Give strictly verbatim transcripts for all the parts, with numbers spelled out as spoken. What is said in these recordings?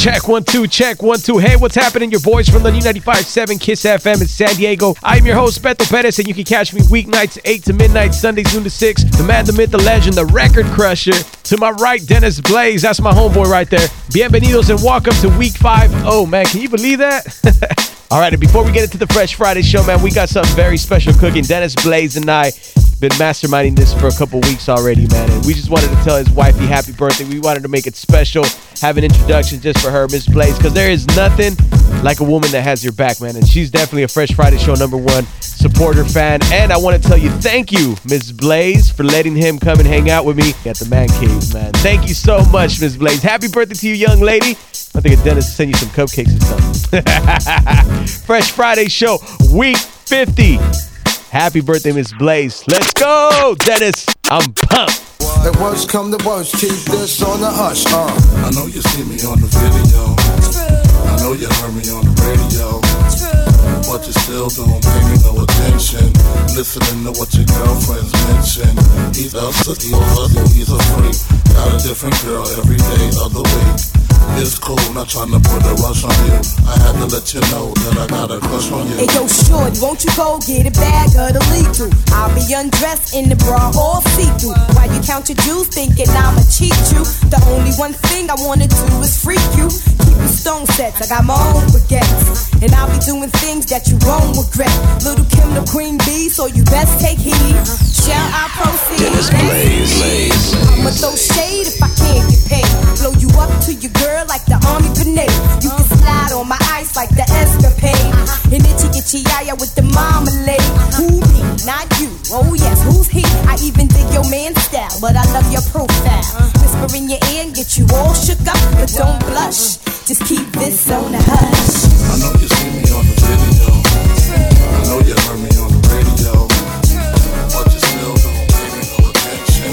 Check one, two, check one, two. Hey, what's happening? Your boys from the new ninety-five point seven Kiss F M in San Diego. I'm your host, Beto Perez, and you can catch me weeknights eight to midnight, Sundays noon to six. The man, the myth, the legend, the record crusher. To my right, Dennis Blaze. That's my homeboy right there. Bienvenidos and welcome to week five. Oh, man, can you believe that? All right, and before we get into the Fresh Friday show, man, we got something very special cooking. Dennis Blaze and I been masterminding this for a couple weeks already, man, and we just wanted to tell his wifey happy birthday. We wanted to make it special, have an introduction just for her, Miss Blaze, because there is nothing like a woman that has your back, man, and she's definitely a Fresh Friday show number one supporter fan. And I want to tell you thank you, Miss Blaze, for letting him come and hang out with me at the Man Cave, man. Thank you so much, Miss Blaze. Happy birthday to you, young lady. I think Dennis will send you some cupcakes or something. Fresh Friday show, week fifty. Happy birthday, Miss Blaze. Let's go, Dennis. I'm pumped. The worst come to worst, keep this on the hush, uh. I know you see me on the video. I know you heard me on the radio. But you still don't pay me no attention. Listening to what your girlfriends mention. He's a he's a he's a freak. Got a different girl every day of the week. It's cool, not trying to put a rush on you. I had to let you know that I got a crush on you. Hey yo, shorty, won't you go get a bag of the lead through? I'll be undressed in the bra all see-through. While you count your jewels, thinking I'ma cheat you. The only one thing I wanna do is freak you. Keep your stone sets, I got my own baguettes. And I'll be doing things that you won't regret. Little Kim the Queen Bee, so you best take heed. Shall I proceed? Dennis Blaze, Blaze. I'ma throw shade if I can't get paid. Blow you up to your girl like the army grenade. You can slide on my ice like the escapade. And itchy itchy yaya with the marmalade. Who me? Not you. Oh yes, who's he? I even dig your man style, but I love your profile. Whisper in your ear and get you all shook up, but don't blush. Just keep this on the hush. I know you see me on the video. I know you heard me on the radio. But you still don't pay me no attention.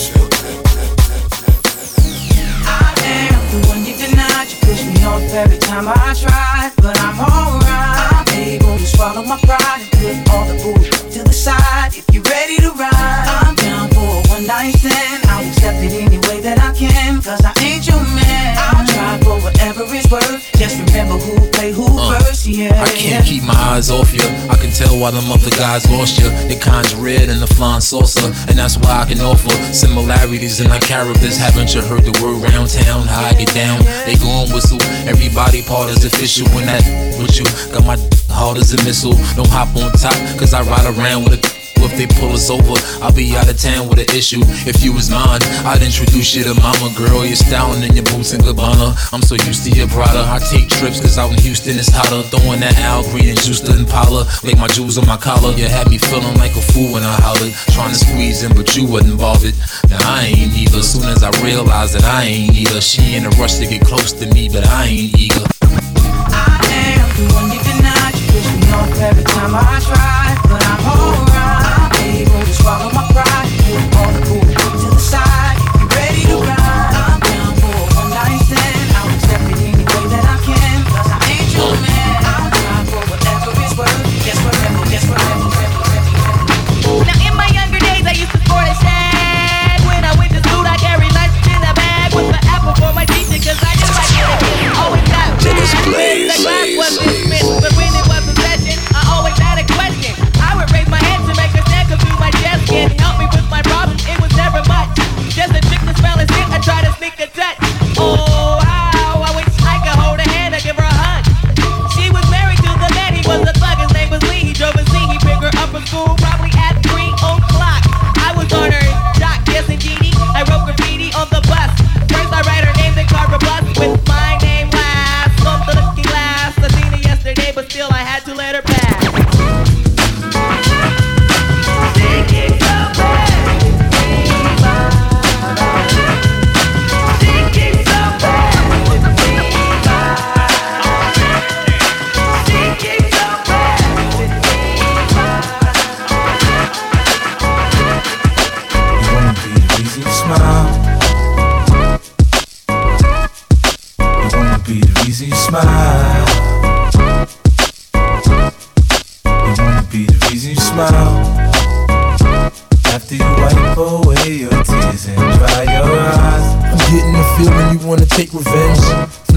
I am the one you denied. You push me off every time I try, but I'm alright. I'm able to swallow my pride and put all the bullshit to the side. If you're ready to ride, I'm down for a one night stand. I'll accept it any way that I can, cause I ain't your man. I'll try for whatever it's worth. Just remember who played who uh, first, yeah. I can't keep my eyes off you. I can tell why them other guys lost you. They kinda red and the flying saucer, and that's why I can offer similarities in our characters. Haven't you heard the word round town? How I get down, they gon' whistle. Everybody part is official when that with you. Got my hard as a missile. Don't hop on top, cause I ride around with a. If they pull us over, I'll be out of town with an issue. If you was mine, I'd introduce you to mama. Girl, you're styling in your boots and Gabbana. I'm so used to your Prada. I take trips cause out in Houston it's hotter. Throwing that Al Green and juice to Impala. Like my jewels on my collar. You had me feeling like a fool when I hollered. Trying to squeeze in but you wasn't bothered. Now I ain't either. Soon as I realized that I ain't either. She in a rush to get close to me but I ain't eager. I am the one you denied. You push me off every time I try, but I'm alright. Able to swallow my pride, put all the bull to the side. If you're ready to ride, I'm down for a one night stand. I'll accept it any way that I can, cause I ain't your man. I'll try for whatever it's worth. Just remember, just remember, remember, remember. Now in my younger days I used to sport a shag. When I went to school I carried lunch in a bag with the apple for my teacher, cause I just like it. Always got Dennis Blaze, the class Blaze, was dismissed, but when it was a session I always had a question. I would raise my hand to make a stand, cause through my chest can't help me with my problems. It was never much, just a trick to spell and sit. I try to sneak a touch. Oh how I wish I could hold her hand and give her a hug. She was married to the man, he was a thug. His name was Lee, he drove a C. He picked her up from school probably at three o'clock. I was on her jock, yes indeedy. I wrote graffiti on the bus. First I write her name, then carve a bus with my name last. On the looking glass, I seen her yesterday, but still I had to let her pass. After you wipe away your tears and dry your eyes, I'm getting the feeling you wanna take revenge. From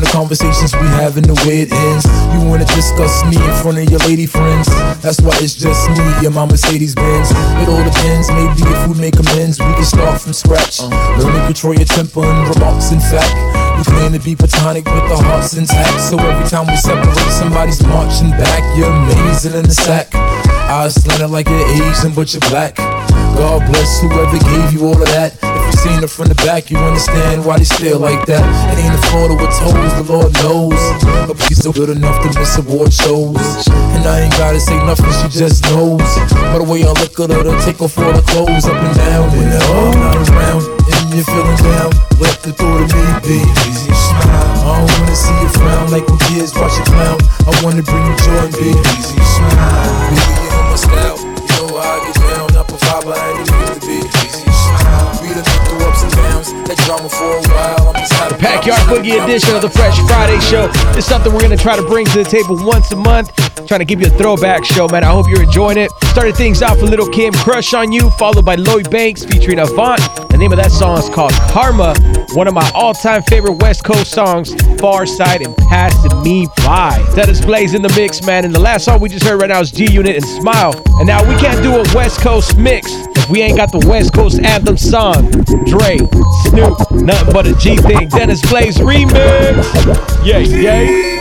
the conversations we have and the way it ends. You wanna discuss me in front of your lady friends. That's why it's just me and my Mercedes Benz. It all depends, maybe if we make amends, we can start from scratch. Learn to control your temper and remarks, in fact. We claim to be platonic with the hearts intact. So every time we separate, somebody's marching back. You're amazing in the sack. Eyes slanted like you're Asian, but you're black. God bless whoever gave you all of that. If you seen it from the back, you understand why they stare like that. It ain't a photo with toes, the Lord knows. But she's still good enough to miss award shows. And I ain't gotta say nothing, she just knows. By the way I look at her, take off all the clothes up and down. And I'm not around, and you're feeling down. Let the thought of me be easy and smile. I don't wanna see you frown like when kids watch you clown. I wanna bring you joy and be easy and smile. Baby, you know my style, you know how I get down. Up a fiber, I ain't need to be easy and smile. We done been through ups and downs, that drama for a while. I'm just happy. Backyard Boogie edition of the Fresh Friday Show. It's something we're gonna try to bring to the table once a month. Trying to give you a throwback show, man. I hope you're enjoying it. Started things off with Lil' Kim, Crush on You, followed by Lloyd Banks featuring Avant. The name of that song is called Karma. One of my all-time favorite West Coast songs, Far Side and Passing Me By. Dennis Blaze in the mix, man. And the last song we just heard right now is G-Unit and Smile. And now we can't do a West Coast mix if we ain't got the West Coast anthem song. Dre, Snoop, nothing but a G thing. Dennis Blaze remix. Yay, yay.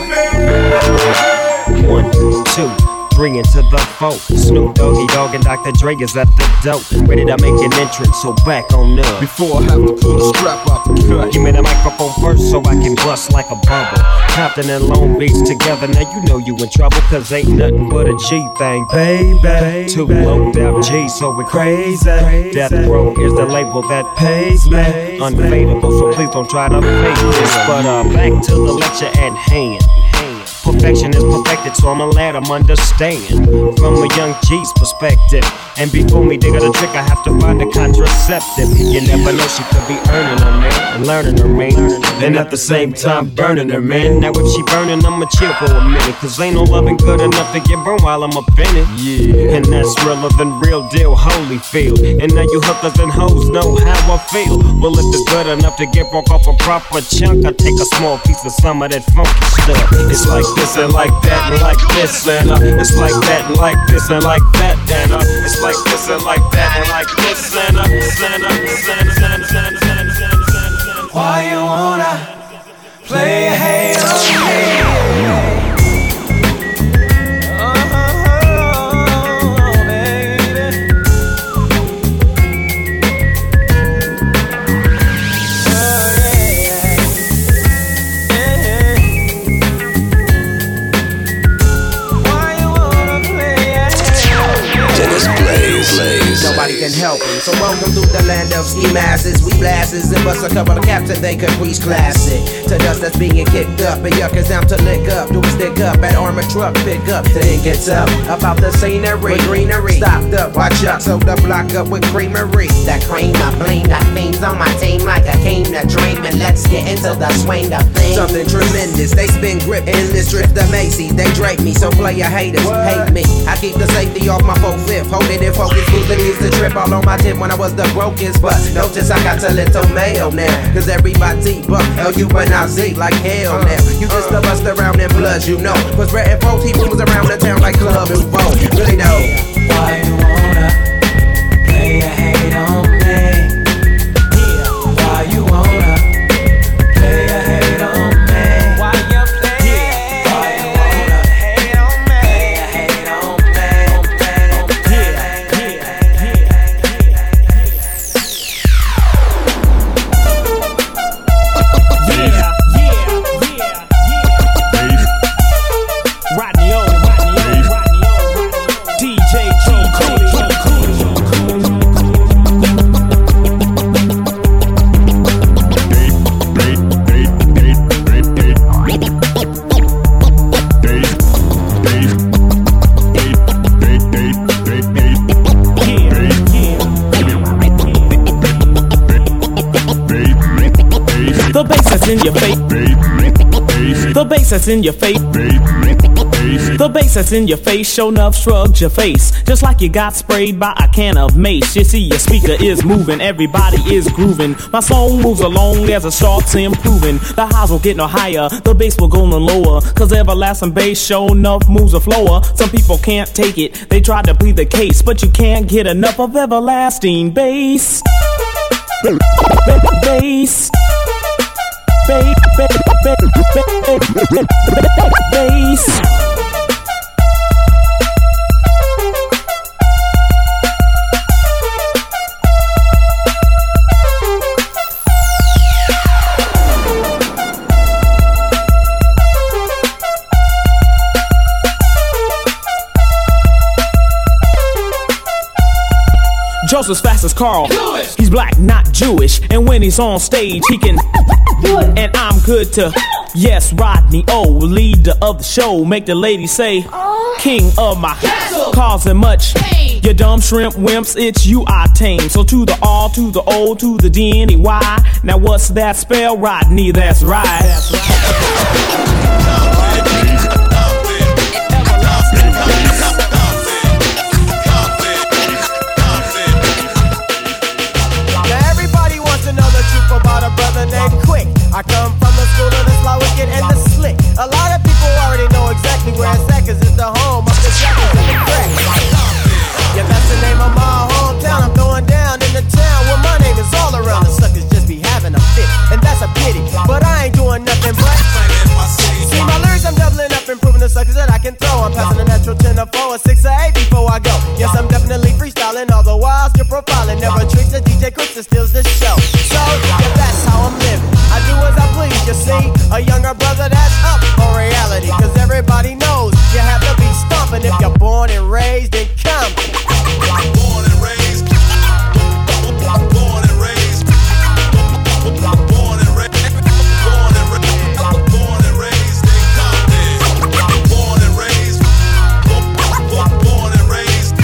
One, two, three into the four. Snoop Doggy Dogg and Doctor Dre is at the dope. Ready to make an entrance, so back on up. Before I have to pull the strap out the cut. Give me the microphone first so I can bust like a bubble. Compton and Long Beach together, now you know you in trouble. Cause ain't nothing but a G thing, baby. Too low down G, so we crazy. Death Row is the label that pays me. Unfadable, so please don't try to fake this. But uh, back to the lecture at hand. Perfection is perfected, so I'ma let them understand from a young G's perspective. And before me dig out a trick, I have to find a contraceptive. You never know, she could be earning her, man, and learning her, man, and at the same time burning her, man. Now if she burning, I'ma chill for a minute, cause ain't no loving good enough to get burned while I'm up in it. Yeah. And that's realer than real deal, Holyfield. And now you hookers and hoes know how I feel. Well, if it's good enough to get broke off a proper chunk, I take a small piece of some of that funky stuff. It's like this and like that and like this and uh, it's like that and like this and like that and uh, it's like this and like that and like this and uh, and, uh, and, uh, and, uh, why you wanna play a hate on me? Nobody can help him. So welcome through the land of ski masses. We blasses and bust a couple of caps and they Caprice classic. To dust that's being kicked up and yuckers down to lick up. Do a stick up at armor truck, pick up. Then gets up about the scenery, greenery. Stopped up, watch out, so the block up with creamery. That cream, I blame, got things on my team like I came to dream. And let's get into the swing of things. Something tremendous, they spin grip in this drift of Macy. They drape me, so player haters hate me. I keep the safety off my four fifth, hold it in focus, moving used to trip all on my tip when I was the brokest. But notice I got a little mail now, cause everybody but L U N I Z like hell now. You just a bust around in blood, you know. Cause Red and Post, he moves around the town like Club and Vogue. Really know. Why you wanna play a hate on me? Why you wanna play a hate on me? Why you play? Why you wanna hate on me? Play a hate on The bass that's in your face. The bass that's in your face. The bass that's in your face, show enough shrugged your face, just like you got sprayed by a can of mace. You see your speaker is moving, everybody is grooving. My song moves along as it starts improving. The highs will get no higher, the bass will go no lower, cause everlasting bass show enough moves a flower. Some people can't take it, they try to plead the case, but you can't get enough of everlasting bass. Bass. Bass. Bass. Joseph's fast as Carl. He's black, not Jewish. And when he's on stage, he can do it. And I'm good to, yes, Rodney O, leader of the show. Make the ladies say, king of my castle, causing much pain. You dumb shrimp wimps, it's you I tame. So to the R, to the O, to the D, N, E, Y. Now what's that spell, Rodney? That's right. That's right. About a brother named Quick. I come from the school of the sly, wicked, and the slick. A lot of people already know exactly where it's at, cause it's the home of the jackals and the crack. Yeah, that's the name of my hometown. I'm throwing down in the town where my name is all around. The suckers just be having a fit, and that's a pity. But I ain't doing nothing but see my lyrics, I'm doubling up, improving the suckers that I can throw. I'm passing a natural ten or four, a six or eight before I go. Yes, I'm definitely freestyling, all the while still profiling. Never tricks a D J Quick that steals the show. So, yeah, that's how I'm living. I do as I please, you see. A younger brother that's up on reality. Cause everybody knows you have to be stomping if you're born and raised in Compton. Born and raised. Born and raised. Born and raised. Born and raised. Born and raised in Compton. Born and raised. Born and raised.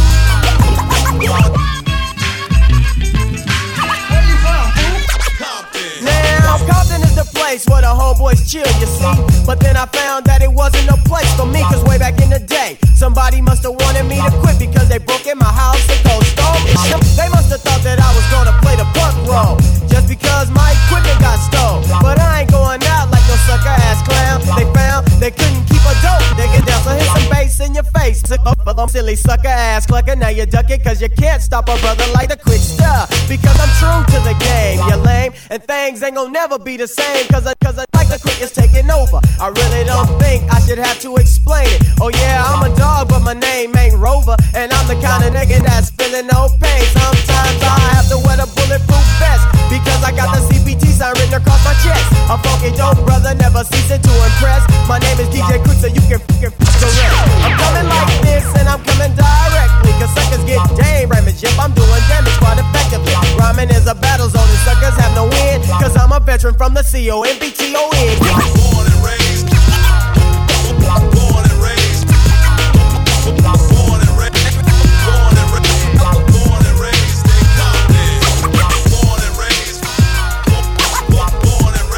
Now, Compton is the place where the homeboys chill, you see. But then I found that it wasn't no place for me, cause way back in the day, somebody must have wanted me to quit because they broke in my house and go stole me. They must have thought that I was gonna play the punk role, just because my equipment got stole. But I ain't going out like no sucker ass clown. They found they couldn't keep a dope nigga down, so hit some bass in your face. Silly sucker ass clucker, now you duck it cause you can't stop a brother like the Quick stuff. Because I'm true to the game, you lame, and things ain't gonna never be the same. Cause I, cause I like the Quick is taking over. I really don't think I should have to explain it. Oh yeah, I'm a dog, but my name ain't Rover, and I'm the kind of nigga that's feeling no pain. Sometimes I have to wear the bulletproof vest because I got the C P T sign written across my chest. A funky dope brother, never ceasing to impress. My name is D J Quick, so you can fucking the rest. I'm coming like this, and I'm coming directly, cause suckers get dame ramage. Yep, I'm doing damage quite effectively. Rhyming is a battle zone, and suckers have no win, cause I'm a veteran from the C O M B T O N. Born and raised. Born and raised. Born and raised. Born and raised. Born and raised in Compton. Born and raised. Born and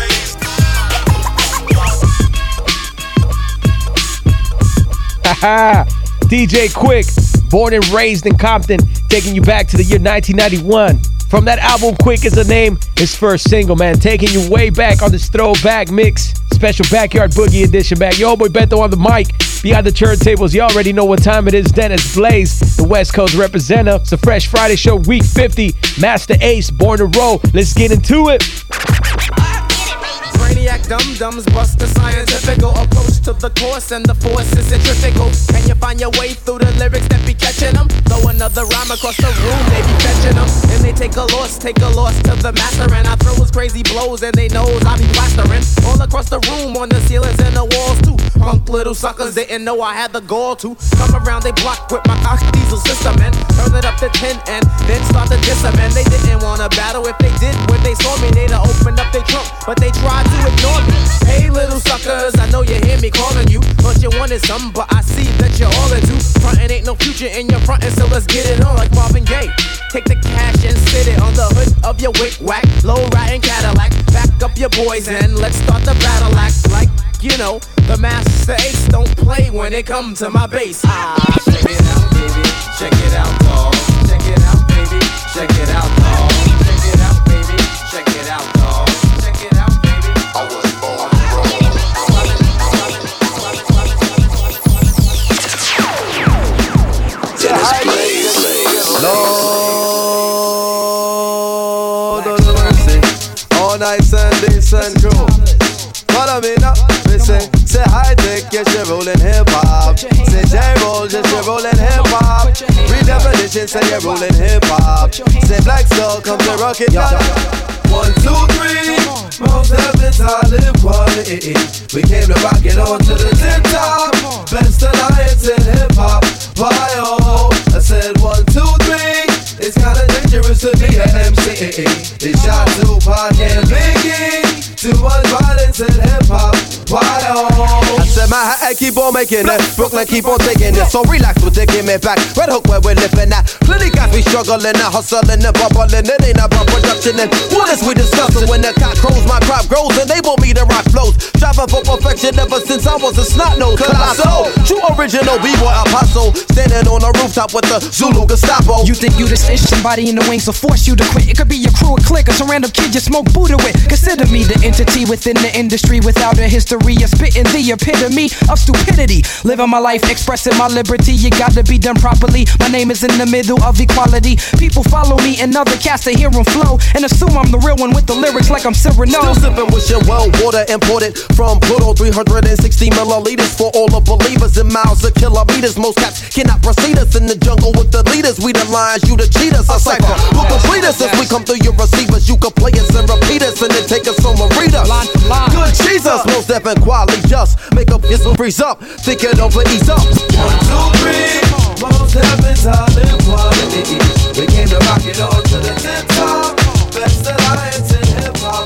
raised. Haha. D J Quick, born and raised in Compton, taking you back to the year nineteen ninety-one. From that album, Quick is a Name, his first single, man, taking you way back on this throwback mix. Special Backyard Boogie edition back. Yo, boy Beto on the mic. Behind the turntables, you already know what time it is. Dennis Blaze, the West Coast representative. It's a Fresh Friday show, week fifty. Master Ace, Born to Roll. Let's get into it. Brainiac dum-dums bust the scientifical approach to the course, and the force is centrifugal. Can you find your way through the lyrics that be catching them? Throw another rhyme across the room, they be fetching them. And they take a loss, take a loss to the master. And I throw his crazy blows, and they knows I be plastering all across the room, on the ceilings and the walls too. Punk little suckers didn't know I had the gall to come around they block with my cock diesel system and turn it up to ten and then start to diss them. And they didn't wanna battle. If they did, when they saw me, they'd have opened up their trunk, but they tried to ignore me. Hey little suckers, I know you hear me calling you, but you wanted some, but I see that you're all into frontin'. Ain't no future in your frontin', so let's get it on like Marvin Gaye. Take the cash and sit it on the hood of your wick whack, low riding Cadillac. Back up your boys and let's start the battle act like, you know, The master ace don't play when it comes to my bass. Ah, check it out, baby. Check it out, dog. Check it out, baby. Check it out, dog. Check it out, baby. Check it out, dog. Check it out, baby. I was born to roll. Dennis Blaze. Lord of mercy. All night Sunday, sun crew. Follow me now. Listen, say high tech, yes, you're rolling hip hop. Say J-roll, yes, you're rolling hip hop. Redefinition, say you're rolling hip hop. Say Black Soul, come to rock it down. One, two, three, most heavens I live quality. We came to rock it on to the tip top. Best alliance in hip hop. Why oh? I said one, two, three. It's kinda dangerous to be an M C. They shot Tupac and Biggie. Too much violence in hip hop. Why oh? I said Manhattan keep on making it. Brooklyn keep on taking it. So relax with the give me back. Red Hook where we're living at. Plenty guys we struggling and hustling and bubbling. It ain't about production and what is we discussing? When the cock crows, my crop grows and they want me to rock flows. Striving for perfection ever since I was a snot nose. Colossal, true original B-boy apostle. Standing on the rooftop with the Zulu Gestapo. You think you the stitch, somebody in the wings will force you to quit. It could be your crew, a clique, or some random kid you smoke Buddha with. Consider me the entity within the industry without a history of spitting the epitome of stupidity. Living my life, expressing my liberty. You gotta be done properly. My name is in the middle of equality. People follow me and other cats to hear them flow and assume I'm the real one with the lyrics like I'm Cyrano. Still sipping with your well water imported from Pluto. Three hundred sixty milliliters for all the believers in miles of kilometers. Most cats cannot proceed us in the jungle with the leaders. We the lions, you the cheaters. A cipher will complete us as we come through your receivers. You can play us and repeat us and then take us home and read us. Good Jesus, most deaf and quality just make up your freeze up. Think it over, ease up. One, two, three. Most heavens are in quality. We came to rock it on to the tip top. Best alliance in hip hop.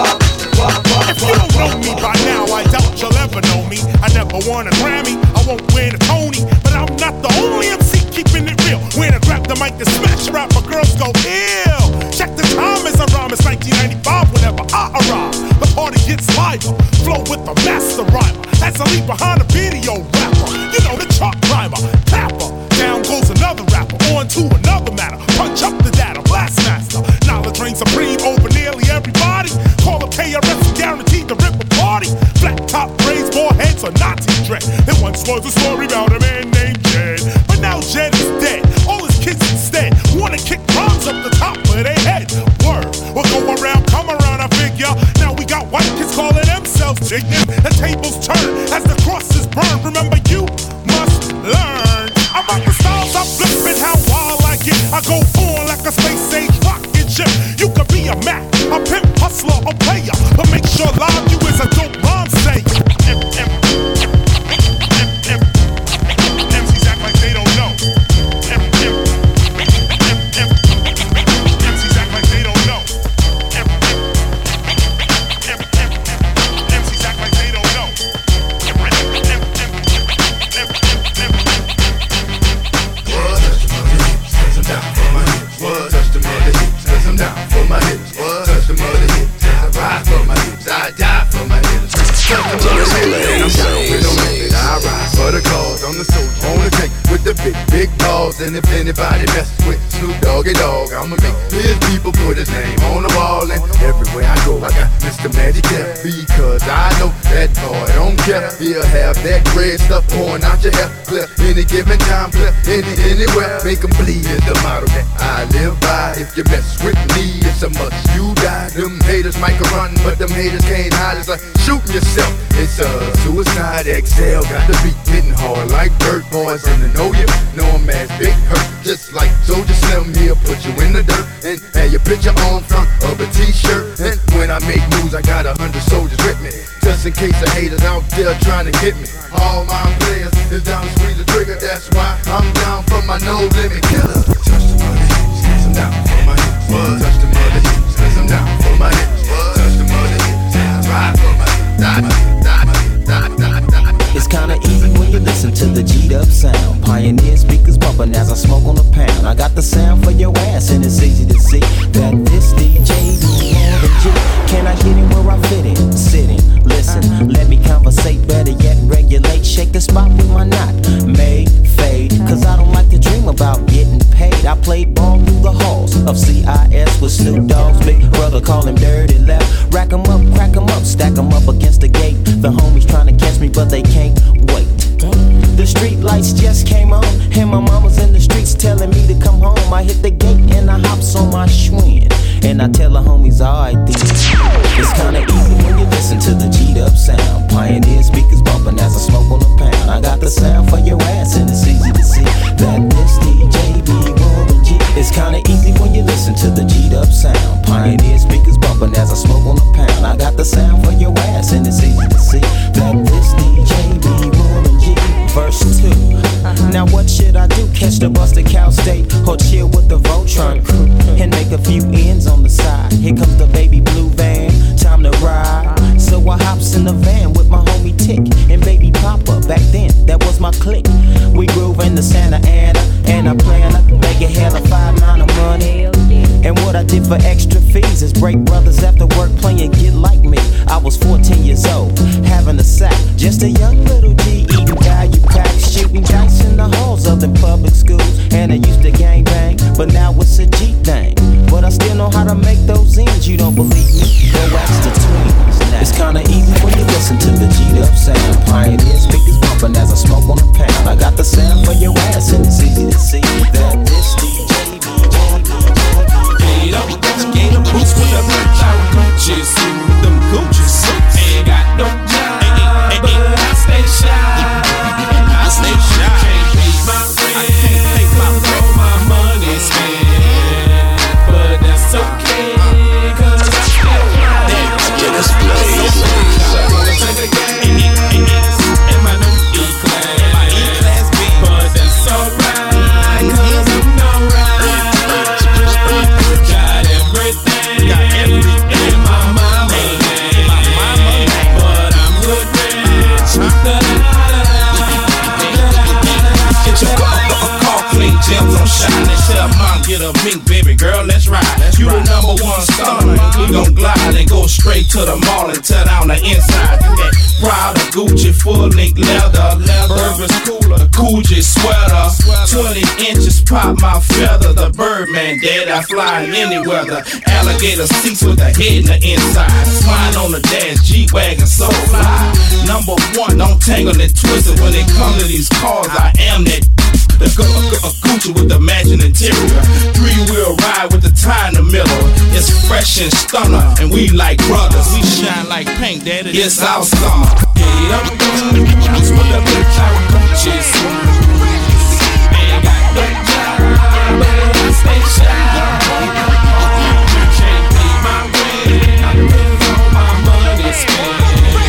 If you don't know me by now, I doubt you'll ever know me. I never won a Grammy, I won't win a Tony, but I'm not the only M C keeping it real. When I grab the mic and smash a rapper, girls go ill. Check the time as I rhyme, it's nineteen ninety-five whenever I arrive. The party gets liver, flow with the master rhymer. As I leave behind a video rapper, you know the chalk climber, tapper. Down goes another rapper, on to another matter. Punch up the data, blast master. Knowledge reigns supreme over nearly everybody. Call up K R S and guaranteed to rip a party. Flat top braids, four heads, or Nazi dread. There once was a story about a man named Jed, but now Jed is dead. All his kids instead wanna kick bombs up the top of their head. Word, we'll go around, come around, I figure. Now we got white kids calling themselves chicken. The tables turn as the crosses burn. Remember, you must learn about the styles I'm flipping, how wild I get. I go on like a space age rocket ship. You could be a Mac, a pimp, hustler, or player, but make sure live you is a dope rhyme sayer. M Cs act like they don't know. M Cs act like they don't know. M Cs act like they don't know. Down for my hips, what? Touch the mother hips, cause I'm down for my hips, what? Touch the mother hips, I ride for my hips, I die for my hips. Touch the mother hips, and I'm down with no limit. I ride for the cause, I'm the soldier on the tank with the big, big balls. And if anybody messes with Snoop Doggy Dogg, I'ma make his people put his name on the wall. And everywhere I go, I got Mister Magic there, because I know that boy don't care. He'll have that red stuff pouring out your hair, clear any given time, clear any, anywhere. Make him bleed is the motto that I live by. If you mess with me, it's a must, you die. Them haters might run, but them haters can't hide. It's like shooting yourself, it's a suicide. Exhale, got the beat hitting hard like dirt boys. And to know you, know I'm as big hurt. Just like Soldier Slim, he'll put you in the dirt and have your picture on front of a t-shirt. And when I make moves, I got a hundred soldiers with me, just in case the haters out there trying to get me. All my players is down to squeeze the trigger, that's why I'm down for my no limit killer. Touch the mother hips, cause I'm down for my hips. What? Touch the mother hips, cause I'm down for my hips. What? Touch the mother hips, I ride for my hips. Die, die, die, die, die. It's kinda easy when you listen to the G'd up sound. Pioneer speakers bumping as I smoke on the pound. I got the sound for your ass and it's easy to see that this D J be more than G. Can I hit him where I fit in? Sit in, listen, let me conversate, better yet of C I S with Snoop Dogg's big brother, call him Dirty Left. Rack 'em up, crack 'em up, stack 'em up against the gate. The homies trying to catch me, but they can't wait. The street lights just came on, and my mama's in the streets telling me to come home. I hit the gate and I hops on my Schwinn, and I tell the homies, alright then. It's kinda easy when you listen to the G'd up sound. Pioneer speakers bumping as I smoke on a pound. I got the sound for your ass, and it's easy to see that this D J be Warren G. It's kinda easy when you listen to the G'd up sound. Pioneer speakers bumping as I smoke on a pound. I got the sound for your ass, and it's easy to see that this D J be Warren G. Verse two. Uh-huh. Now what should I do? Catch the bus to Cal State or chill with the Voltron crew and make a few ends on the side? Here comes the baby blue van, time to ride. So I hops in the van with my homie Tick and baby Papa. Back then, that was my clique. We groove in the Santa Ana and I plan to make it hell a five nine of money. And what I did for extra fees is break brothers after work playing Get Like Me. I was fourteen years old, having a sack, just a young little G eating value packs, shooting dice in the halls of them public schools. And I used to gang bang, but now it's a G thing. But I still know how to make those ends. You don't believe me? Go ask the twins. Now, it's kinda easy when you listen to the G'd up sound. Pioneer speakers bumping as I smoke on a pound. I got the sound for your ass, and it's easy to see that this D J Get up, get up, boots with a bitch out Gucci suit, them Gucci suits. Ain't got no job, but I stay shy. I stay shy. Can't pay my rent, I can't pay my rent, my money spent, but that's okay, 'cause I still fly. Get us blaze, and my new E-class, my E-class B, but that's alright, 'cause I'm no right. Gems on shine and tell mom get a mink, baby girl, let's ride. Let's you ride. The number one star, we gon' glide and go straight to the mall and tear down the inside. That Prada, Gucci, full link leather, Burberry's cooler, Gucci sweater, twenty inches pop my feather. The Birdman dead, I fly in any weather. Alligator seats with a head in the inside. Swine on the dash, G-Wagon so fly. Number one, don't tangle and twist it. When it comes to these cars, I am that. The go, a Gucci with the matching interior. Three-wheel ride with the tie in the middle. It's fresh and stunner, and we like brothers. We shine like paint, daddy. It's our summer. Get up, bounce with the bitch out Gucci suit. Ain't got no job, but I stay shy. Can't pay my rent, I live on my money spent.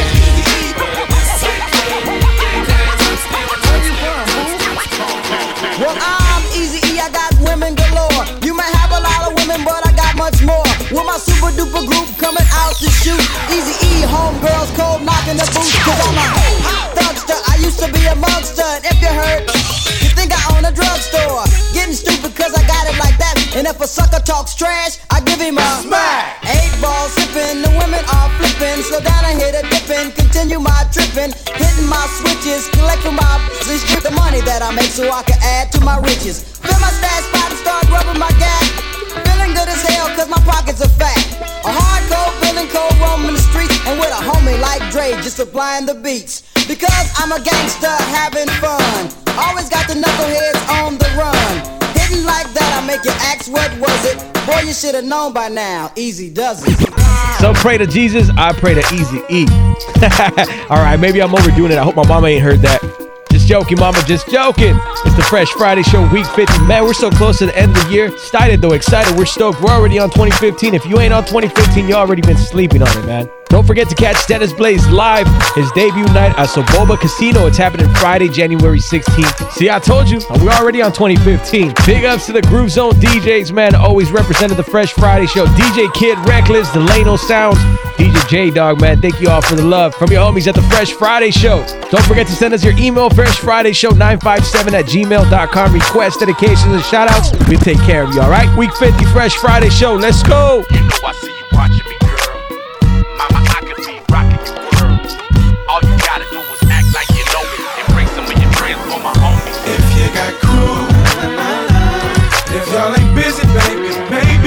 Well, I'm Eazy-E, I got women galore. You may have a lot of women, but I got much more. With my super duper group coming out to shoot. Eazy-E, homegirls, cold knocking the boots. Cause I'm a hot thugster, I used to be a monster. And if you heard, you think I own a drugstore. Getting stupid cause I got it like that. And if a sucker talks trash, I give him a smack. Eight ball sipping, the women are flipping. Slow down and hit a dipping, continue my tripping. Hitting my switches, collecting my bitches. Get the money that I make so I can add to my riches. Fill my stash spot and start rubbing my gas. Feeling good as hell cause my pockets are fat. A hardcore, feeling cold, roaming the streets. And with a homie like Dre just supplying the beats. Because I'm a gangster having fun. Always got the knuckleheads on the run. Hitting like that, I make you ask what was it. Boy, you should've known by now, Easy does it. Some pray to Jesus, I pray to Eazy-E. Alright, maybe I'm overdoing it. I hope my mama ain't heard that. Just joking, mama, just joking. It's the Fresh Friday Show, week fifty. Man, we're so close to the end of the year. Excited though, excited. We're stoked. We're already on twenty fifteen. If you ain't on twenty fifteen, you already been sleeping on it, man. Don't forget to catch Dennis Blaze live, his debut night at Soboba Casino. It's happening Friday, January sixteenth. See, I told you, we're already on twenty fifteen. Big ups to the Groove Zone D Js, man. Always represented the Fresh Friday Show. D J Kid, Reckless, Delano Sounds, D J J-Dog, man. Thank you all for the love from your homies at the Fresh Friday Show. Don't forget to send us your email, fresh friday show nine five seven at gmail dot com. Requests, dedications, and shout-outs. We'll take care of you, all right? Week fifty Fresh Friday Show. Let's go. You know I see you watching me, girl. Mama, I could be rocking you, girl. All you gotta do is act like you know me and bring some of your friends for my homies. If you got crew, if y'all ain't busy, baby, baby.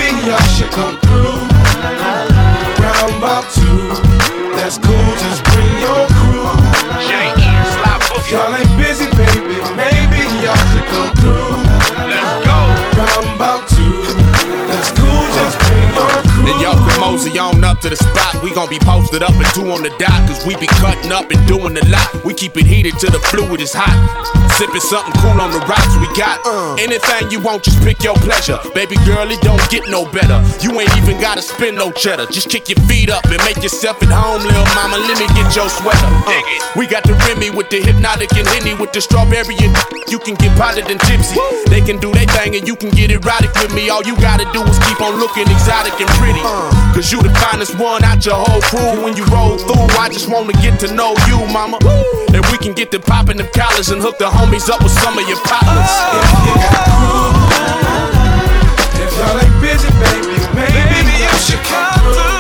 y'all ain't busy, baby, maybe y'all should come through. Let's go. I'm about to. That's cool, just bring your crew. And y'all can mosey on up to the spot. We gon' be posted up and two on the dot. Cause we be cutting up and doing a lot. We keep it heated till the fluid is hot. Sipping something cool on the rocks we got. Uh. Anything you want, just pick your pleasure. Baby girl, it don't get no better. You ain't even gotta spend no cheddar. Just kick your feet up and make yourself at home, little mama. Let me get your sweater. Uh. We got the Remy with the hypnotic and Henny with the strawberry and you can get potted and tipsy. Woo. They can do their thing and you can get erotic with me. All you gotta do is keep on looking exotic and pretty. Uh. Cause you the finest one out your whole crew. When you roll through, I just wanna get to know you, mama. Woo. And we can get to popping them collars and hook the homies up with some of your partners. If you got crew, if y'all ain't busy, baby, maybe, maybe you should come through.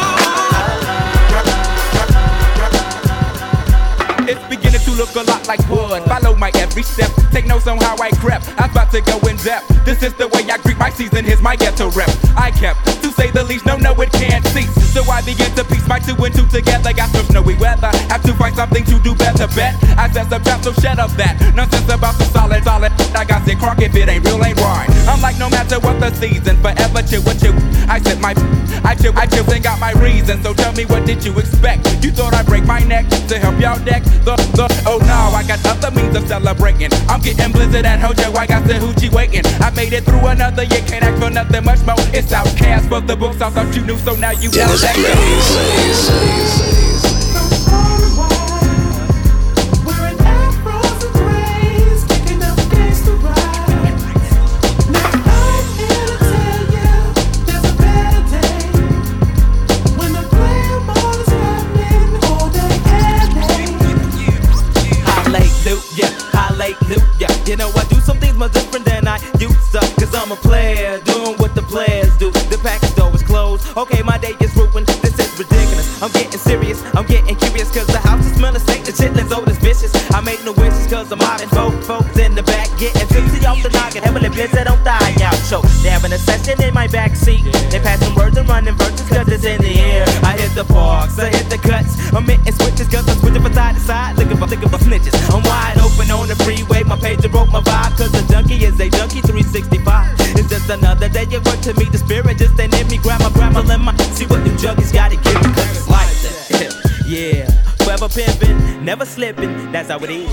It's beginning to look a lot like wood. Follow my every step. Take notes on how I crept. I'm about to go in depth. This is the way I greet my season. Here's my ghetto rep. I kept, to say the least, no, no, it can't cease. So I begin to piece my two and two together. Got some snowy weather. Have to find something to do better. Bet I said some trap, so shut up that nonsense about the solid, solid. I got sick crock if it ain't real, ain't right. I'm like no matter what the season, forever chill with you. I said my, I chill, I chill and got my reason. So tell me what did you expect? You thought I'd break my neck to help y'all deck the, the, oh no, I got other means of celebrating. I'm getting blizzard and Hojo, I got the hoochie waiting. I made it through another year, can't ask for nothing much more. It's Outcast for the books, I thought you knew, so now you know that. You know I do some things much different than I used to. Cause I'm a player, doing what the players do. The package store is closed, okay my day is ruined. This is ridiculous, I'm getting serious, I'm getting curious. Cause the house is smelling steak, the chitlins old as vicious. I make no wishes cause I'm out and folk, folks in the back getting tipsy off the noggin. Heavily blizzard on the eye out show. They having a session in my backseat. They passing words and running verses cause it's in the air. I hit the parks, I hit the cuts. I'm hitting switches cause I'm switching from side to side. Looking for, looking for snitches. I'm wide open on the freeway, my pager broke my vibe. Cause the junkie is a junkie three sixty-five. It's just another day you work to me. The spirit just ain't in me. Grab my grandma and my see what them junkies gotta give me. Cause it's like that. Yeah, forever pimpin', never slipping. That's how it is.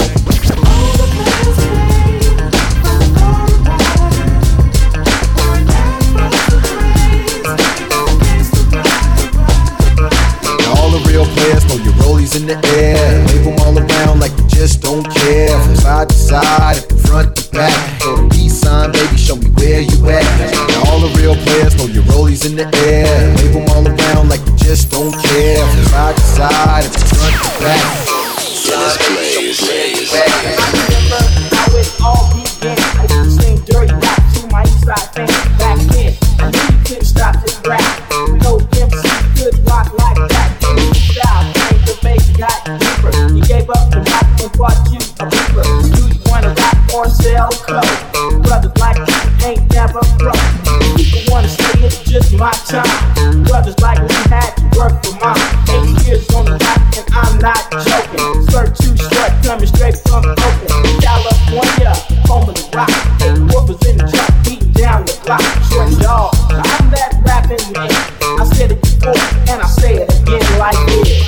All the real players throw your rollies in the air. Wave them all around like you just don't care. From side to side, and from front to back. Throw the peace sign, baby, show me where you at. Now all the real players throw your rollies in the air. Wave them all around like you just don't care. From side to side, and from front to back. Dennis Blaze. I remember how it all began. I used to sing dirty rap to my east side fans back then. I knew you couldn't stop this rap. No M C could rock like that. Style came to make it got deeper. You gave up the rock and brought you a reaper. Do you wanna rap or sell clothes? Brothers like you ain't never broke. People wanna say it's just my time. Brothers like me had to work for mine. Eight years on the rock and I'm not joking. Skirt too short, coming straight from Oakland, California, home of the rock. Eight whoopers in the truck, beating down the block. Short dog, I'm that rapping man. I said it before and I say it again like this.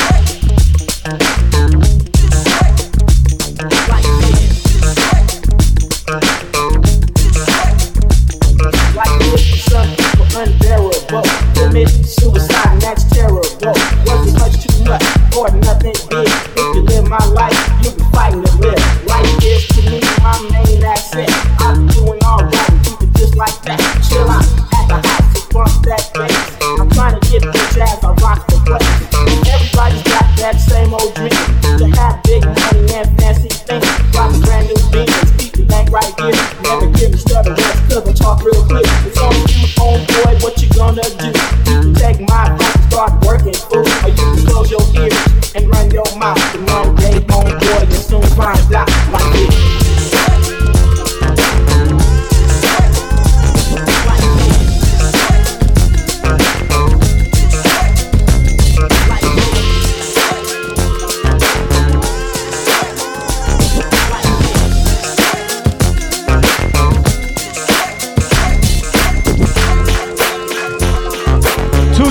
Like this. Like this, some people unbearable. Commit suicide and that's terrible. Wasn't much too much or nothing big. If you live my life, you'll be fighting to live. Like this to me, my main accent. I'm doing alright, keep it just like that. Chill out at the house and bump that bass. I'm trying to get the jazz, I rock the place. Everybody's got that same old dream to have big money and fancy things. Rock brand new beans, keep the bank right here. Never give me stutter rest, cause I talk real clear. It's on you, homeboy, what you gonna do? You can take my advice and start working, fool. Or you can close your ears and run your mouth. And one day, homeboy, you soon find out like this.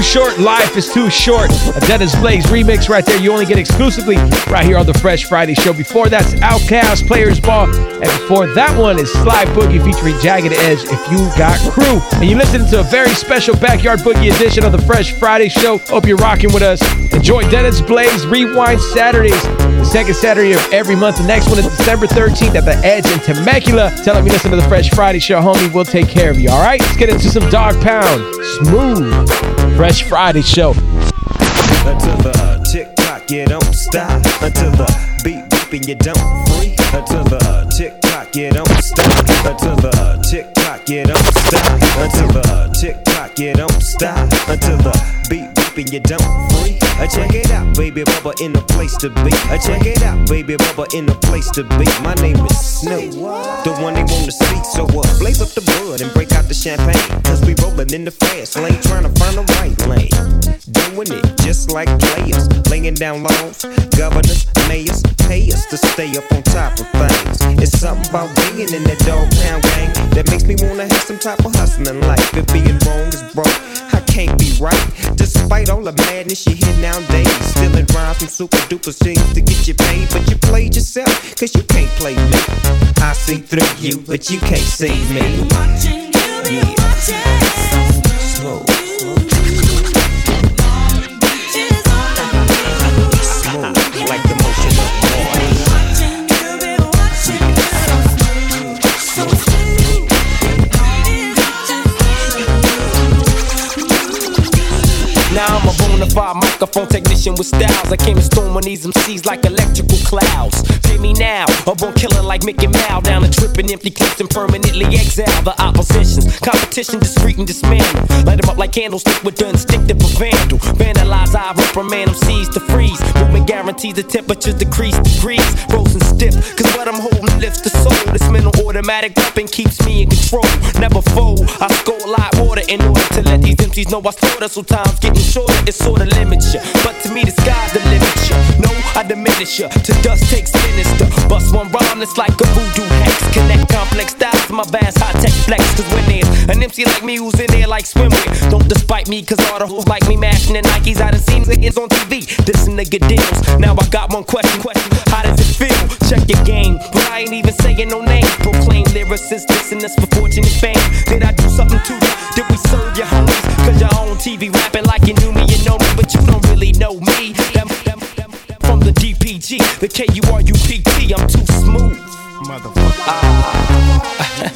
Short, Life is Too Short. A Dennis Blaze remix right there. You only get exclusively right here on the Fresh Friday Show. Before that's Outkast, Players Ball. And before that one is Sly Boogie featuring Jagged Edge, If You Got Crew. And you listen to a very special Backyard Boogie edition of the Fresh Friday Show. Hope you're rocking with us. Enjoy Dennis Blaze Rewind Saturdays, the second Saturday of every month. The next one is December thirteenth at the Edge in Temecula. Tell them you listen to the Fresh Friday Show, homie. We'll take care of you, all right? Let's get into some Dog Pound. Smooth. Fresh Friday Show. Until the tick tock, you don't stop. Until the beat beep and you don't free. Until the tick tock, you don't stop. Until the tick tock, you don't stop. Until the tick tock, you don't stop. Until the beat beep and you don't free. I check it out, baby Bubba in the place to be. I check it out, baby Bubba in the place to be. My name is Snoop, the one they wanna see. So uh, blaze up the bud and break out the champagne. Cause we rollin' in the fast lane, trying to find the right lane. Doing it just like players, laying down laws. Governors, mayors, pay us to stay up on top of things. It's something about being in that Dog Pound gang that makes me wanna have some type of hustling life. If being wrong is broke, I can't be right. Despite all the madness you hear nowadays, stealing rhymes from super duper scenes to get you paid. But you played yourself, cause you can't play me. I see through you, but you can't see me. Yeah. Slow. Smooth, like the motion of water. Now I'm a bona fide microphone technician with styles. I came to storm on these M Cs like electrical clouds. Pay me now, a born killer like Mickey Mouse. Down the trip and empty clips and permanently exile the oppositions. Competition discreet and dismantle. Light them up like candlestick with the instinctive of vandal. Vandalize, I reprimand them, seize to freeze. Movement guarantees the temperatures decrease degrees. Frozen stiff, cause what I'm holding lifts the soul. This mental automatic weapon keeps me in control. Never fold, I score a lot water in order to let these M Cs know I slaughter. So time's getting shorter, it sorta limits ya. But to me the sky's the limit ya. No, I diminish ya, to dust takes sinister. Bust one rhyme that's like a voodoo hex. Connect complex styles to my vast high-tech flex. Cause when there's an M C like me who's in there like swimwear, don't despite me cause all the hoes like me mashing the Nikes. I done seen niggas on T V, this and nigga deals. Now I got one question, question, how does it feel? Check your game, but I ain't even saying no name. Proclaim lyricists, dissing us for fortune and fame. Did I do something to you? Did we serve your homies? Cause you're on T V rapping like you knew me, you know me, but you don't really know me. Them, them, them, them from the D P G, the K U R U P T, I'm too smooth. Motherfucker. Ah.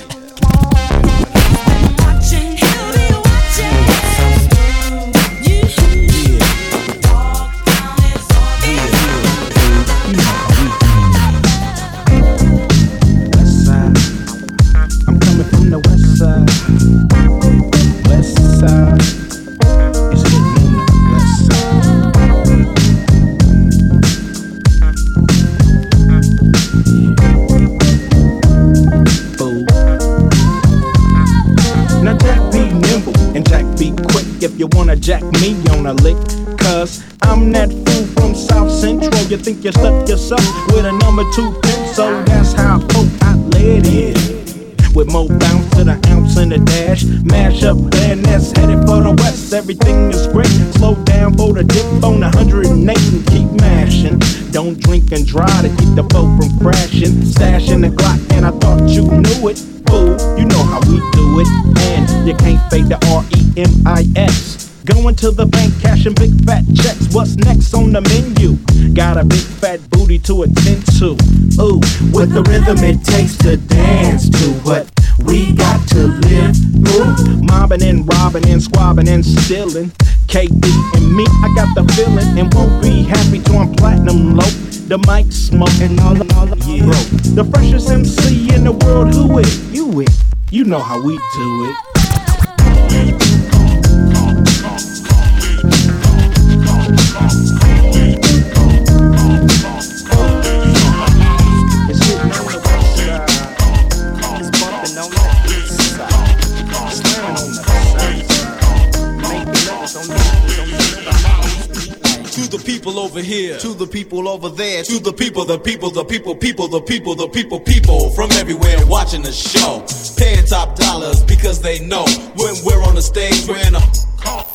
If you wanna jack me on a lick, cause I'm that fool from South Central. You think you stuck yourself with a number two pick, so that's how I poke I let it. With more bounce to the ounce in the dash. Mash up land that's headed for the west. Everything is great. Slow down for the dip on one hundred eight and keep mashing. Don't drink and drive to keep the boat from crashing. Stashing the Glock and I thought you knew it. Fool, you know how we do it. And you can't fake the R E M I S. Going to the bank, cashing big fat checks. What's next on the menu? Got a big fat booty to attend to. Ooh, with the rhythm it takes to dance to what we got to live through. Mobbing and robbing and squabbing and stealing. K D and me, I got the feeling and won't be happy till I'm platinum low. The mic smoking all the all the yeah. Bro, the freshest M C in the world. Who it? You it? You know how we do it. To the people over here, to the people over there, to the people, the people, the people, people, the people, the people, people from everywhere watching the show, paying top dollars because they know when we're on the stage, we're in a. So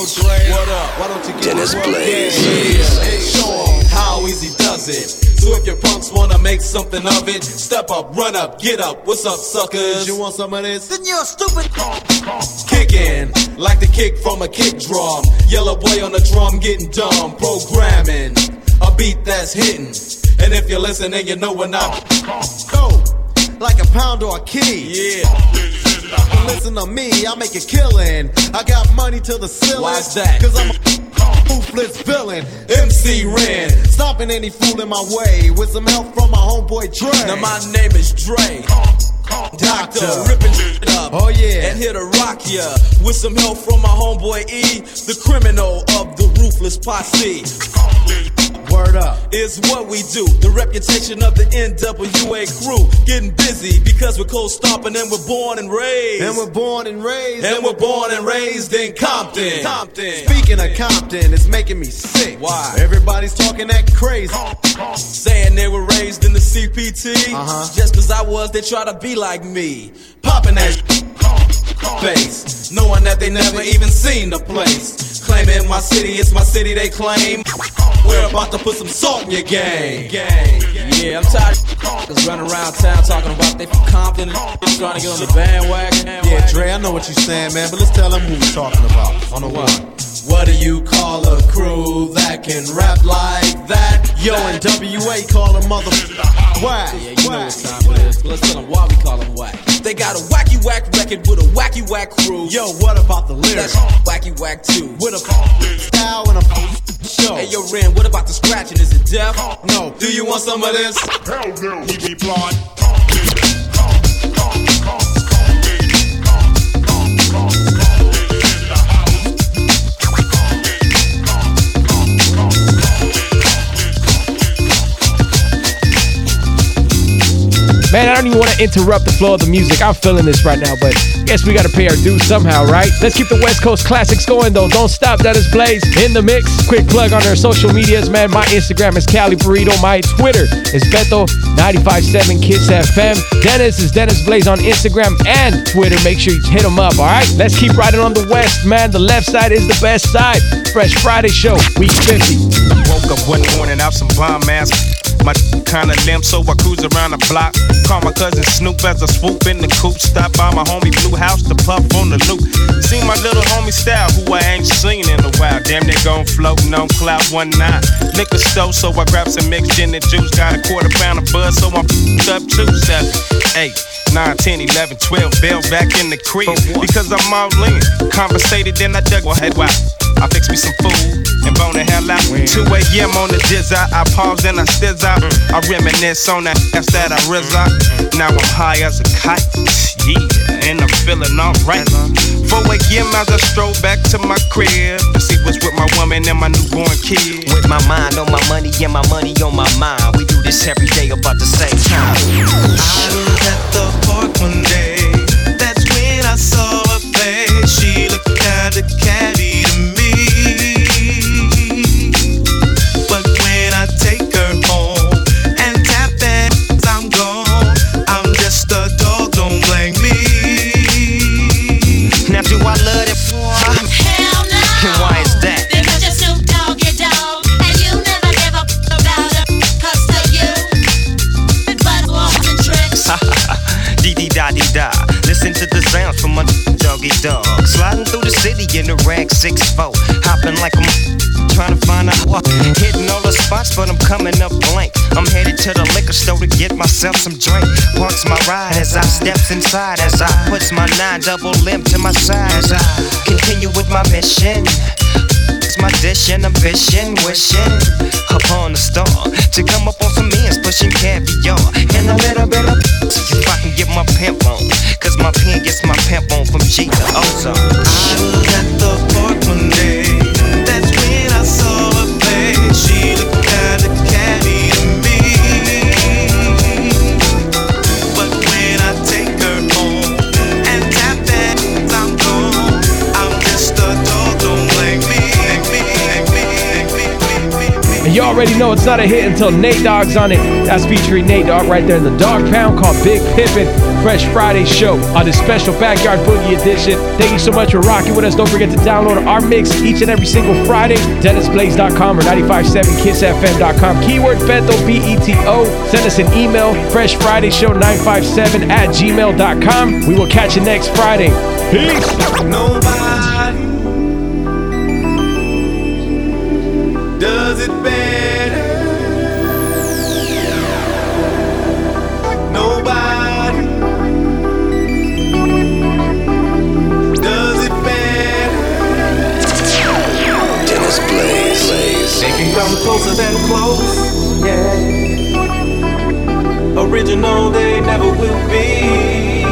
Dre. What up? Why don't you get Dennis Blaze. Yeah, hey, show 'em how easy does it. So if your punks wanna make something of it, step up, run up, get up. What's up, suckers? You want some of this? Then you're stupid. Kicking like the kick from a kick drum. Yellow boy on the drum getting dumb. Programming a beat that's hitting. And if you're listening, you know when I'm go like a pound or a key. Yeah. Listen to me, I make a killing. I got money to the ceiling. Why's that? Cause I'm a ruthless villain. M C Ren, stopping any fool in my way with some help from my homeboy Dre. Now my name is Dre. Doctor, ripping shit up. Oh yeah. And here to rock ya with some help from my homeboy E, the criminal of the ruthless posse. Word up is what we do. The reputation of the N W A crew getting busy because we're cold stomping and we're born and raised. And we're born and raised. And we're born and raised in Compton. Compton. Speaking of Compton, it's making me sick. Why? Everybody's talking that crazy. Saying they were raised in the C P T. Uh-huh. Just cause I was, they try to be like me. Popping that face, knowing that they never even seen the place. Claiming my city, it's my city they claim. We're about to put some salt in your game. Gang. Yeah, I'm tired of cause running around town talking about they from Compton and trying to get on the bandwagon. Yeah, Dre, I know what you're saying, man, but let's tell them who we're talking about. On the what? What do you call a crew that can rap like that? Yo, and W A call them mother whack. Yeah, you know what time it is. Let's tell them why we call them whack. They got a wacky whack record with a wacky whack crew. Yo, what about the lyrics? That's wacky whack too. With a style and a show. Hey, yo, Ren, what about the scratching? Is it deaf? No. Do you want some of this? Hell no. He be blonde. Man, I don't even want to interrupt the flow of the music. I'm feeling this right now, but guess we got to pay our dues somehow, right? Let's keep the West Coast classics going, though. Don't stop. Dennis Blaze in the mix. Quick plug on our social medias, man. My Instagram is Cali Burrito. My Twitter is Beto nine five seven Kiss F M. Dennis is Dennis Blaze on Instagram and Twitter. Make sure you hit him up, all right? Let's keep riding on the West, man. The left side is the best side. Fresh Friday show, week fifty. Woke up one morning out some bomb ass. My kinda limp, so I cruise around the block. Call my cousin Snoop as I swoop in the coupe. Stop by my homie Blue House to puff on the loop. See my little homie Style, who I ain't seen in a while. Damn, they gon' floatin' on cloud one nine. Liquor store, so I grab some mixed gin and juice. Got a quarter pound of buzz, so I'm f***ed up too. Seven, eight, nine, ten, eleven, twelve. Bell back in the crib because I'm all in. Conversated, then I dug my head. Wow. I fix me some food and bone the hell out. two a.m. on the jizz out. I pause and I stizz out. I reminisce on that ass that I rizz out. Now I'm high as a kite. Yeah, and I'm feeling alright. four a.m. as I stroll back to my crib to see what's with my woman and my newborn kid. With my mind on my money and my money on my mind. We do this every day about the same time. I was at the park one day. That's when I saw her face. She looked kinda catty to me. But when I take her home and tap that, I'm gone. I'm just a dog, don't blame me. Now do I love it? Hell no. And why is that? Because you're Snoop Dogg, your dog, and you never give up about her. Cause to you, but walking tricks. Dee-dee-da-dee-da. Listen to the sounds from my doggy dog. Sliding through the city in the rag six four. Hopping like I'm trying to find a walk. Hitting all the spots, but I'm coming up blank. I'm headed to the liquor store to get myself some drink. Parks my ride as I steps inside. As I puts my nine double limb to my side. As I continue with my mission. It's my dish and ambition. Wishing upon the star to come up on some ends, pushing caviar. And a little bit of if I can get my pimp on. Cause my pen gets my pimp on from G to Ozone. I was at the park one day. That's when I saw her face. She looked kinda catty to me. But when I take her home and tap that, I'm gone. I'm just a dog, don't blame me. you already know it's not a hit until Nate Dogg's on it. That's featuring Nate Dogg right there in the Dog Pound called Big Pippin. Fresh Friday show on this special Backyard Boogie edition. Thank you so much for rocking with us. Don't forget to download our mix each and every single Friday. Dennis Blaze dot com or nine five seven kiss f m dot com. Keyword Beto, B E T O. Send us an email, fresh friday show nine five seven at gmail dot com. We will catch you next Friday. Peace. Nobody does it better. Nobody does it better. Dennis Blaze. They can come closer than close, yeah. Original they never will be.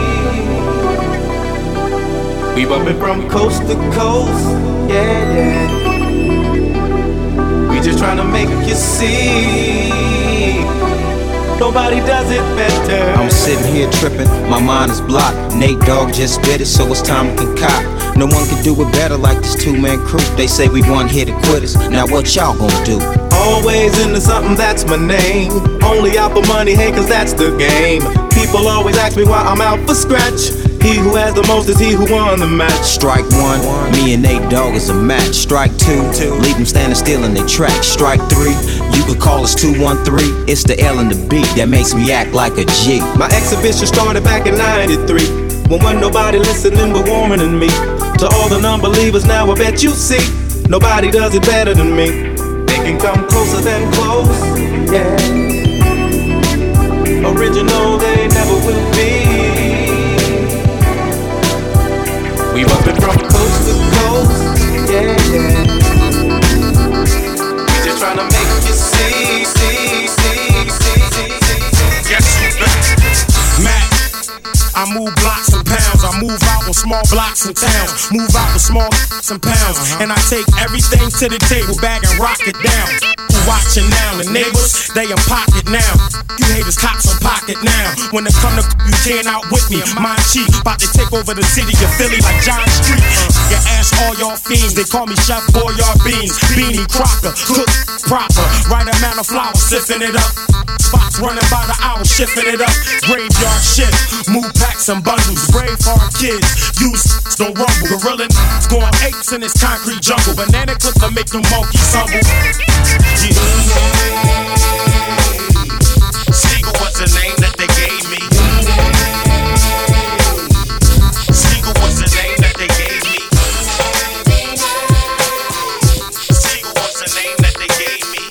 We bumpin' from coast to coast, yeah, yeah. We just tryna make you see. Nobody does it better. I'm sitting here tripping, my mind is blocked. Nate Dogg just did it, so it's time to concoct. No one can do it better like this two-man crew. They say we one here to quitters. Now what y'all gonna do? Always into something, that's my name. Only out for money, hey, cause that's the game. People always ask me why I'm out for scratch. He who has the most is he who won the match. Strike one, me and Nate Dogg is a match. Strike two, leave them standing still in their track. Strike three, you could call us two one three. It's the L and the B that makes me act like a G. My exhibition started back in ninety-three, when wasn't nobody listening but warmer than me. To all the non-believers now I bet you see, nobody does it better than me. They can come closer than close, yeah. Original they never will be. We bumpin' from coast to coast, yeah, yeah. We just tryna make you see, see, see, see, see, see. Yes, Matt. I move blocks and pounds. I move out on small blocks and towns. Move out with small and pounds. And I take everything to the table, bag and rock it down. Who watching now? The neighbors, they in pocket now. You haters cops on pocket now. When it come to you can't out with me. My chief, about to take over the city of Philly like John Street. You ask all y'all fiends, they call me Chef Boyard Beans. Beanie Crocker, cook proper. Right amount of flour, sipping it up. Spots running by the hour, shifting it up. Graveyard shift, move packs and bundles. Brave hard kids, use don't rumble. Gorilla going apes in this concrete jungle. Banana clips to make them monkeys humble. Yeah. Siegel was the name that they gave me. Siegel was the name that they gave me. Siegel was the name that they gave me.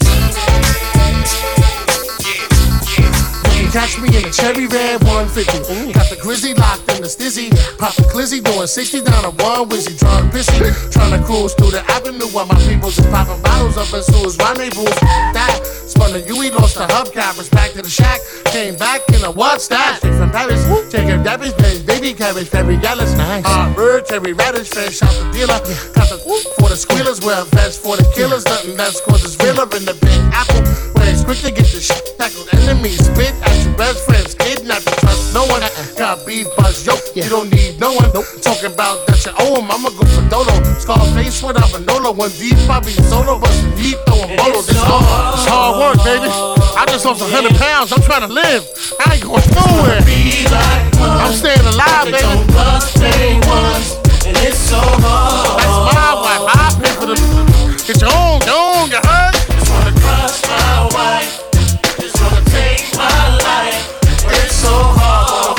Catch me in a cherry red one fifty. Ooh. Got the grizzly locked in the stizzy. Pop the glizzy doing sixty down a one wizzy. Drawing pissy. Trying to cruise through the avenue while my peoples is popping bottles up in Sue's rendezvous. That spun the U E, lost the hubcappers. Back to the shack. Came back in a what's that? Straight from Paris. Taking Debbie's place. Baby cabbage. Very jealous. Nice. Hard bird. Cherry radish. Fresh out the dealer. Got the whoop for the squealers. Well, vest for the killers. Nothing less cause it's realer in the big apple. Where it's quick to get the shit tackled. Enemies spit at your best friends. Kidnap you, trust no one. Got beef buzz, yo, you don't need no one. Nope. Talking about that you owe him, I'ma go for Dolo. Scarface with a Manolo, one deep, Bobby solo, but some deep throwing bolo. This hard, it's hard work, baby. I just lost a hundred pounds, I'm trying to live. I ain't going nowhere. I'm staying alive, baby. And it's so hard. That's my wife, I pay for the. Get your own, your own, you heard? Just wanna crush my wife. Just wanna take my life. It's so hard.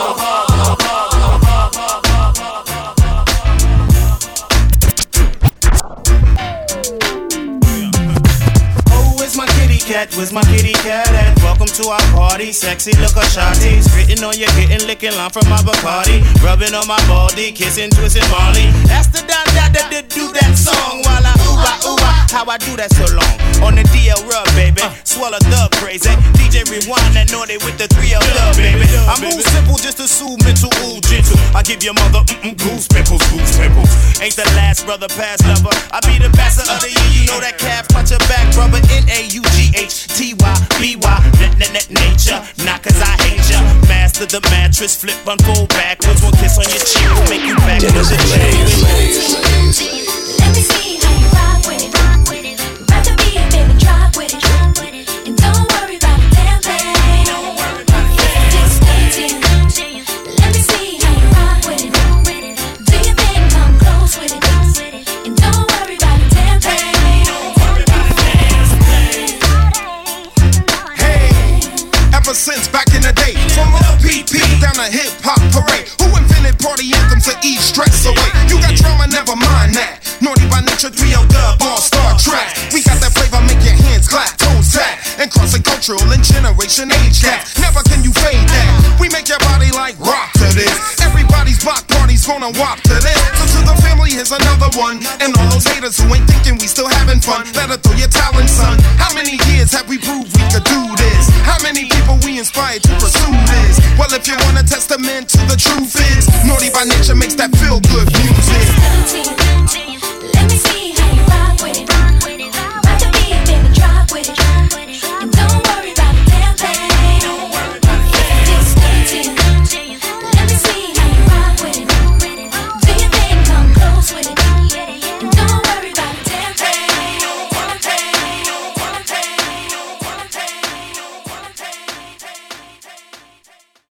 Oh, where's my kitty cat? Where's my kitty cat at? Welcome to our party, sexy look of shawty. Spitting on your kitten, licking line from my Bacardi. Rubbing on my baldy, kissing, twisting Marley. Ask the dad that to do that song while I ooh ah ooh ah. How I do that so long? On the D L rub, baby. Swell a thug crazy. D J rewind that naughty with the three L love, baby. I move simple just to soothe mental, ooh gentle. I give your mother mm-mm, goose pimples, goose pimples. Ain't the last brother, past lover. I be the best of the year, you know that calf punch your back, brother. N A U G H T Y B Y. Net, net, net, nature. Not cause I hate ya. Master the mattress, flip, unfold backwards. One kiss on your cheek will make you back to the Let me see how you rock with it. Rock with it. About to be a baby, drop with it. ever since back in the day. From L P P down to hip hop parade. Who invented party anthems to ease stress away? You got drama, never mind that. Naughty by nature, three oh dub on Star Trek. We got that flavor, make your hands clap, toes tap. And crossing cultural and generation age gaps. Never can you fade that. We make your body like rock to this. Everybody's block party's gonna walk to this. So to the family, here's another one. And all those haters who ain't thinking we still having fun, better throw your talent, son. How many years have we proved we could do this? How many people we inspired to pursue this? Well, if you want a testament to the truth is, Naughty by Nature makes that feel good music.